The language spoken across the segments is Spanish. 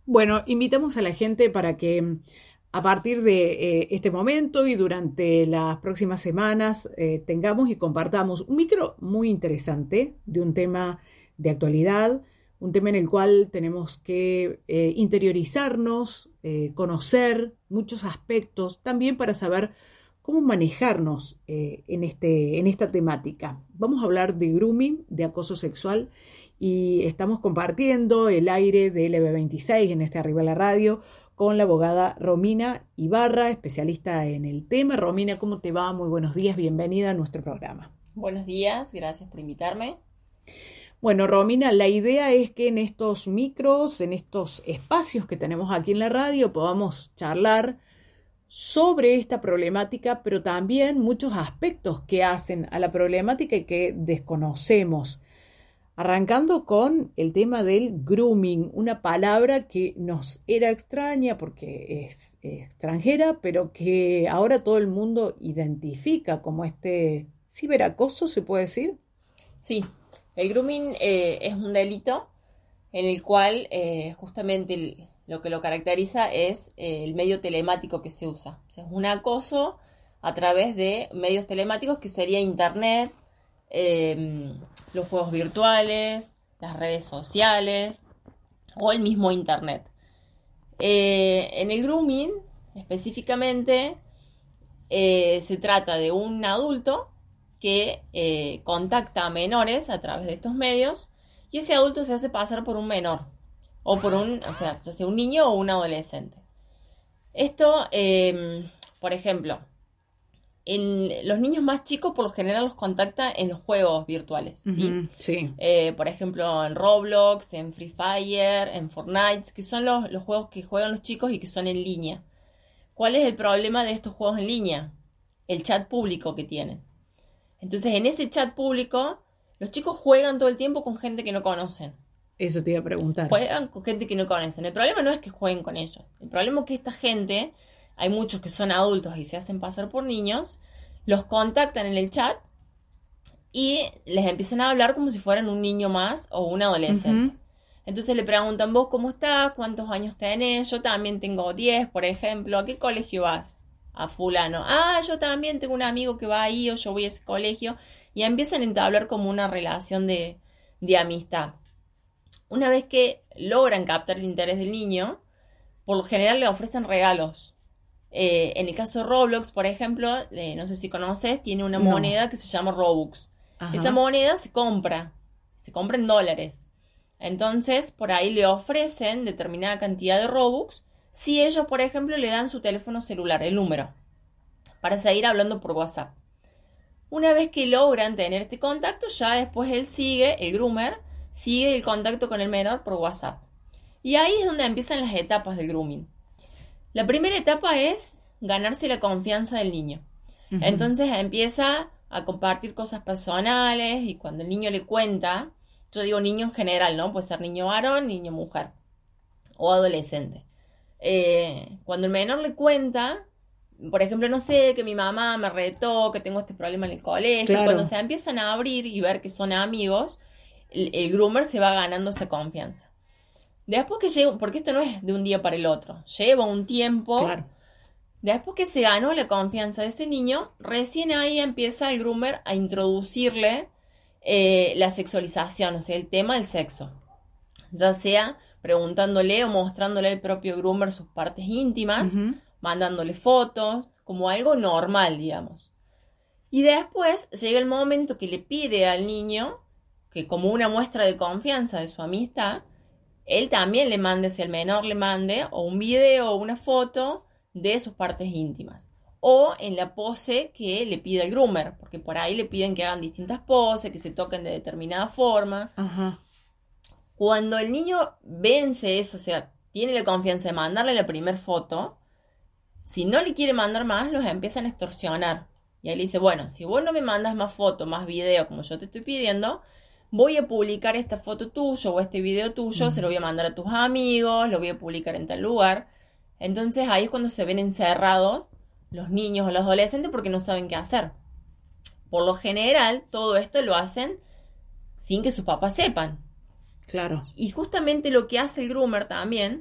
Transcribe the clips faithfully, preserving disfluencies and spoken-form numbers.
Bueno, invitamos a la gente para que a partir de eh, este momento y durante las próximas semanas eh, tengamos y compartamos un micro muy interesante de un tema de actualidad, un tema en el cual tenemos que eh, interiorizarnos, eh, conocer muchos aspectos, también para saber cómo manejarnos eh, en, este, en esta temática. Vamos a hablar de grooming, de acoso sexual, y estamos compartiendo el aire de L B veintiséis en este Arriba la Radio con la abogada Romina Ibarra, especialista en el tema. Romina, ¿cómo te va? Muy buenos días, bienvenida a nuestro programa. Buenos días, gracias por invitarme. Bueno, Romina, la idea es que en estos micros, en estos espacios que tenemos aquí en la radio, podamos charlar sobre esta problemática, pero también muchos aspectos que hacen a la problemática y que desconocemos. Arrancando con el tema del grooming, una palabra que nos era extraña porque es, es extranjera, pero que ahora todo el mundo identifica como este ciberacoso, ¿se puede decir? Sí, el grooming eh, es un delito en el cual eh, justamente el, lo que lo caracteriza es eh, el medio telemático que se usa. O sea, es un acoso a través de medios telemáticos que sería internet, eh, los juegos virtuales, las redes sociales o el mismo internet. Eh, en el grooming, específicamente, eh, se trata de un adulto que eh, contacta a menores a través de estos medios y ese adulto se hace pasar por un menor o por un, o sea, ya sea un niño o un adolescente. Esto, eh, por ejemplo, en los niños más chicos por lo general los contacta en los juegos virtuales, ¿sí? Uh-huh, sí. Eh, por ejemplo, en Roblox, en Free Fire, en Fortnite, que son los, los juegos que juegan los chicos y que son en línea. ¿Cuál es el problema de estos juegos en línea? El chat público que tienen. Entonces, en ese chat público, los chicos juegan todo el tiempo con gente que no conocen. Eso te iba a preguntar. Juegan con gente que no conocen. El problema no es que jueguen con ellos. El problema es que esta gente, hay muchos que son adultos y se hacen pasar por niños, los contactan en el chat y les empiezan a hablar como si fueran un niño más o un adolescente. Uh-huh. Entonces le preguntan, ¿vos cómo estás? ¿Cuántos años tenés? Yo también tengo diez, por ejemplo. ¿A qué colegio vas? A fulano. Ah, yo también tengo un amigo que va ahí o yo voy a ese colegio. Y empiezan a entablar como una relación de, de amistad. Una vez que logran captar el interés del niño, por lo general le ofrecen regalos. Eh, en el caso de Roblox, por ejemplo, eh, no sé si conoces, tiene una No. moneda que se llama Robux. Ajá. Esa moneda se compra, se compra en dólares. Entonces, por ahí le ofrecen determinada cantidad de Robux si ellos, por ejemplo, le dan su teléfono celular, el número, para seguir hablando por WhatsApp. Una vez que logran tener este contacto, ya después él sigue, el groomer, sigue el contacto con el menor por WhatsApp. Y ahí es donde empiezan las etapas del grooming. La primera etapa es ganarse la confianza del niño. Uh-huh. Entonces empieza a compartir cosas personales y cuando el niño le cuenta, yo digo niño en general, ¿no? Puede ser niño varón, niño mujer o adolescente. Eh, cuando el menor le cuenta, por ejemplo, no sé, que mi mamá me retó, que tengo este problema en el colegio, claro. Cuando se empiezan a abrir y ver que son amigos, el, el groomer se va ganando esa confianza. Después que llega, porque esto no es de un día para el otro, lleva un tiempo. Claro. Después que se ganó la confianza de ese niño, recién ahí empieza el groomer a introducirle eh, la sexualización, o sea, el tema del sexo. Ya sea preguntándole o mostrándole al propio groomer sus partes íntimas, uh-huh. mandándole fotos, como algo normal, digamos. Y después llega el momento que le pide al niño, que como una muestra de confianza de su amistad, él también le mande, o sea, el menor le mande o un video o una foto de sus partes íntimas. O en la pose que le pide el groomer, porque por ahí le piden que hagan distintas poses, que se toquen de determinada forma. Ajá. Cuando el niño vence eso, o sea, tiene la confianza de mandarle la primera foto, si no le quiere mandar más, los empiezan a extorsionar. Y ahí le dice, bueno, si vos no me mandas más fotos, más video, como yo te estoy pidiendo, voy a publicar esta foto tuya o este video tuyo, uh-huh. se lo voy a mandar a tus amigos, lo voy a publicar en tal lugar. Entonces ahí es cuando se ven encerrados los niños o los adolescentes porque no saben qué hacer. Por lo general, todo esto lo hacen sin que sus papás sepan. Claro. Y justamente lo que hace el groomer también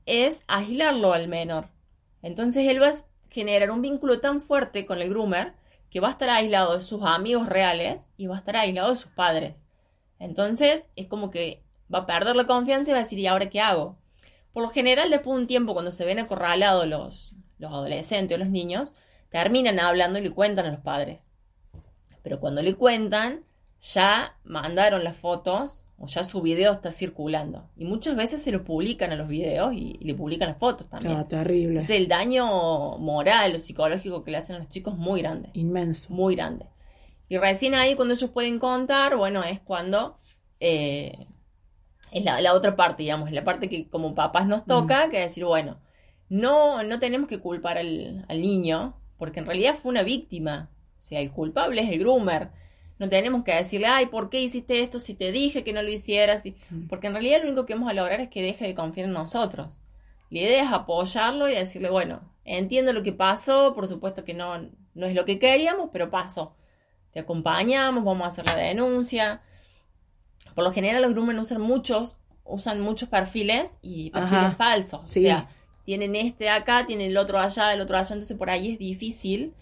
es aislarlo al menor. Entonces él va a generar un vínculo tan fuerte con el groomer que va a estar aislado de sus amigos reales y va a estar aislado de sus padres. Entonces es como que va a perder la confianza y va a decir, ¿y ahora qué hago? Por lo general, después de un tiempo, cuando se ven acorralados los, los adolescentes o los niños, terminan hablando y le cuentan a los padres. Pero cuando le cuentan, ya mandaron las fotos o ya su video está circulando. Y muchas veces se lo publican a los videos y, y le publican las fotos también. Ah, terrible. Entonces el daño moral o psicológico que le hacen a los chicos es muy grande. Inmenso. Muy grande. Y recién ahí, cuando ellos pueden contar, bueno, es cuando... Eh, es la, la otra parte, digamos, es la parte que como papás nos toca, mm. que es decir, bueno, no, no tenemos que culpar al, al niño, porque en realidad fue una víctima. O sea, el culpable es el groomer. No tenemos que decirle, ay, ¿por qué hiciste esto si te dije que no lo hicieras? Mm. Porque en realidad lo único que vamos a lograr es que deje de confiar en nosotros. La idea es apoyarlo y decirle, bueno, entiendo lo que pasó, por supuesto que no, no es lo que queríamos, pero pasó. Te acompañamos, vamos a hacer la denuncia. Por lo general los groomers usan muchos, usan muchos perfiles y perfiles Ajá, falsos. Sí. O sea, tienen este acá, tienen el otro allá, el otro allá, entonces por ahí es difícil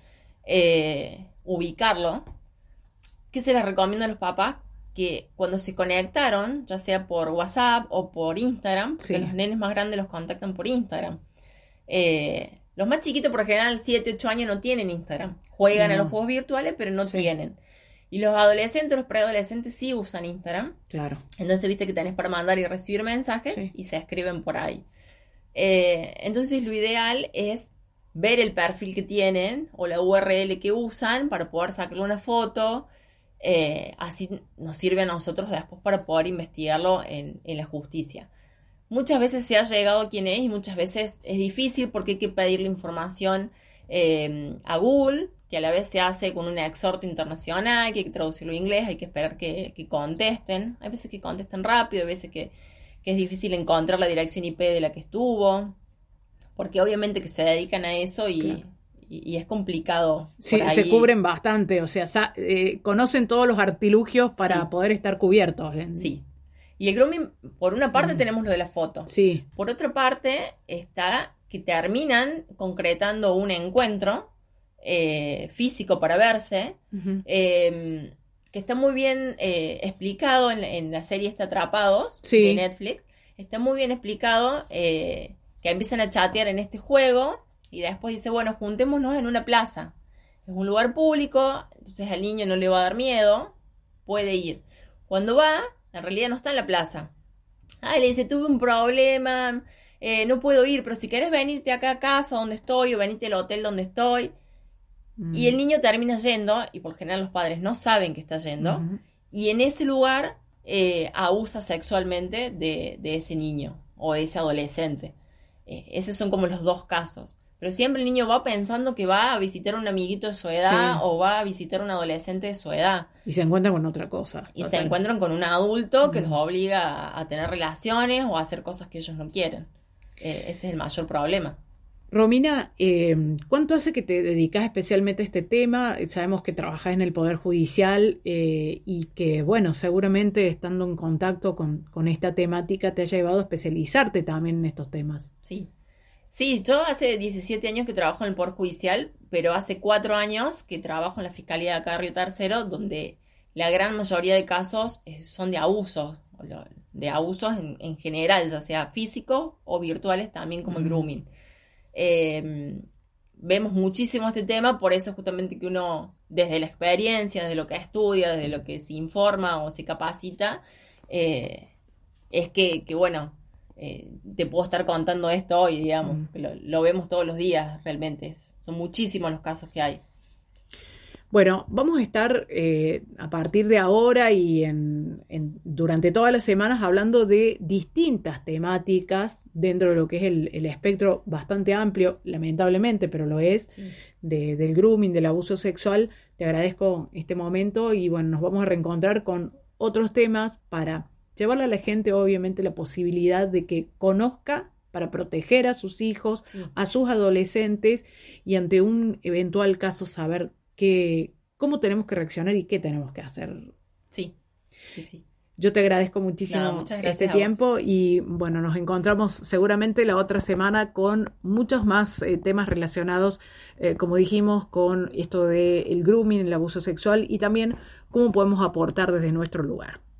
eh, ubicarlo. ¿Qué se les recomienda a los papás? Que cuando se conectaron, ya sea por WhatsApp o por Instagram, porque sí. los nenes más grandes los contactan por Instagram. Eh, los más chiquitos, por lo general, siete, ocho años no tienen Instagram. Juegan no. a los juegos virtuales, pero no sí. tienen. Y los adolescentes, los preadolescentes sí usan Instagram. Claro. Entonces, viste que tenés para mandar y recibir mensajes sí. y se escriben por ahí. Eh, entonces, lo ideal es ver el perfil que tienen o la U R L que usan para poder sacarle una foto. Eh, así nos sirve a nosotros después para poder investigarlo en, en la justicia. Muchas veces se ha llegado a quién es y muchas veces es difícil porque hay que pedirle información eh, a Google, que a la vez se hace con un exhorto internacional, que hay que traducirlo en inglés, hay que esperar que, que contesten. Hay veces que contestan rápido, hay veces que, que es difícil encontrar la dirección I P de la que estuvo, porque obviamente que se dedican a eso y, claro. y, y es complicado. Sí, por ahí. Se cubren bastante, o sea, sa- eh, conocen todos los artilugios para sí. poder estar cubiertos. En... Sí. Y el grooming, por una parte mm. tenemos lo de la foto. Sí. Por otra parte está que terminan concretando un encuentro Eh, físico para verse, uh-huh. eh, que está muy bien eh, explicado en, en la serie esta Atrapados sí. de Netflix. Está muy bien explicado eh, que empiezan a chatear en este juego y después dice, bueno, juntémonos en una plaza. Es un lugar público, entonces al niño no le va a dar miedo, puede ir. Cuando va, en realidad no está en la plaza. Ah, le dice, tuve un problema, eh, no puedo ir, pero si querés venirte acá a casa donde estoy o venirte al hotel donde estoy. Y el niño termina yendo, y por lo general los padres no saben que está yendo, uh-huh. y en ese lugar eh, abusa sexualmente de, de ese niño o de ese adolescente. Eh, esos son como los dos casos. Pero siempre el niño va pensando que va a visitar a un amiguito de su edad sí. o va a visitar a un adolescente de su edad. Y se encuentran con otra cosa. Y total. se encuentran con un adulto que uh-huh. los obliga a, a tener relaciones o a hacer cosas que ellos no quieren. Eh, ese es el mayor problema. Romina, eh, ¿cuánto hace que te dedicas especialmente a este tema? Sabemos que trabajas en el Poder Judicial eh, y que, bueno, seguramente estando en contacto con, con esta temática te ha llevado a especializarte también en estos temas. Sí, sí, yo hace diecisiete años que trabajo en el Poder Judicial, pero hace cuatro años que trabajo en la Fiscalía de acá de Río Tercero, donde la gran mayoría de casos son de abusos, de abusos en, en general, ya sea físicos o virtuales también como mm. el grooming. Eh, vemos muchísimo este tema, por eso justamente que uno desde la experiencia, desde lo que estudia, desde lo que se informa o se capacita, eh, es que, que bueno, eh, te puedo estar contando esto hoy, digamos, mm. lo, lo vemos todos los días realmente, son muchísimos los casos que hay. Bueno, vamos a estar eh, a partir de ahora y en, en, durante todas las semanas hablando de distintas temáticas dentro de lo que es el, el espectro bastante amplio, lamentablemente, pero lo es, sí. de, del grooming, del abuso sexual. Te agradezco este momento y bueno, nos vamos a reencontrar con otros temas para llevarle a la gente obviamente la posibilidad de que conozca para proteger a sus hijos, sí. a sus adolescentes y ante un eventual caso saber que, cómo tenemos que reaccionar y qué tenemos que hacer. Sí, sí, sí. Yo te agradezco muchísimo No, muchas este gracias a vos. tiempo y bueno, nos encontramos seguramente la otra semana con muchos más eh, temas relacionados, eh, como dijimos, con esto del grooming, el abuso sexual y también cómo podemos aportar desde nuestro lugar.